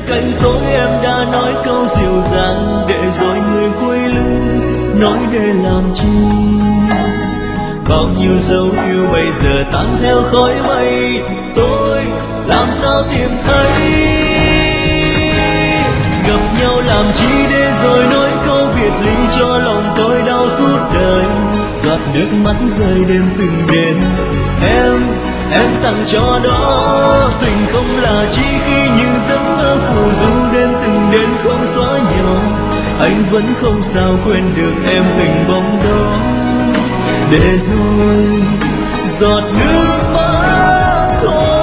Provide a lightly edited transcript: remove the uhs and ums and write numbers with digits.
cạnh tôi em đã nói câu dịu dàng, để rồi người quay lưng nói để làm chi. Bao nhiêu dấu yêu bây giờ tan theo khói mây, tôi làm sao tìm thấy. Gặp nhau làm chi để rồi nói câu biệt ly, cho lòng tôi đau suốt đời. Giọt nước mắt rơi đêm từng đêm, em tặng cho đó. Tình không là chi khi những giấc mơ phù du đến từng đêm không xóa nhỏ. Anh vẫn không sao quên được em hình bóng đó. Để rồi giọt nước mắt thôi